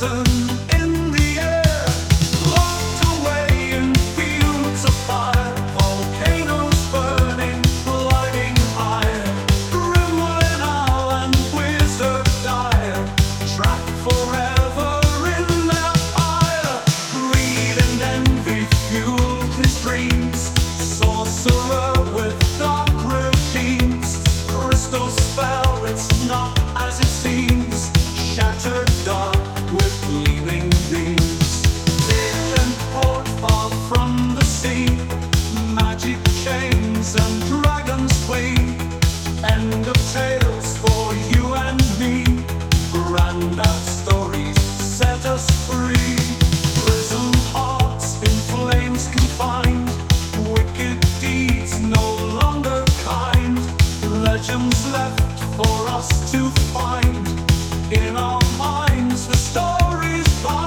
poison in the air, locked away in fields of fire, volcanoes burning, lighting higher, Gremlin owl and wizard dire, trapped forever in their fire. Greed and envy fueled his dreams, sorcerer with dark routines, crystal spell, it's not as it seems, shattered dark with gleaming beams. Lit and port far from the sea, magic chains and dragons flee. End of tales for you and me, grand out stories set us free. Prisoned hearts in flames confined, wicked deeds no longer kind, legends left for us to find, in our minds the stories bind.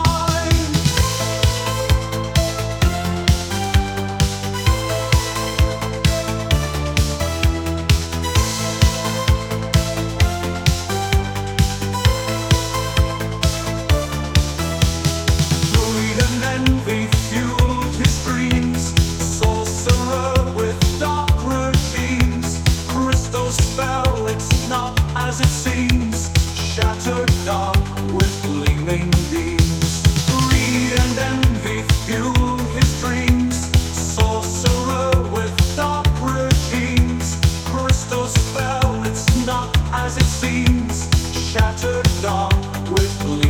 Greed and envy fueled his dreams, sorcerer with dark routines, crystal spell, it's not as it seems, shattered dark with gleaming beams. Greed and envy fuel his dreams, sorcerer with dark routines, crystal spell, it's not as it seems, shattered dark with gleaming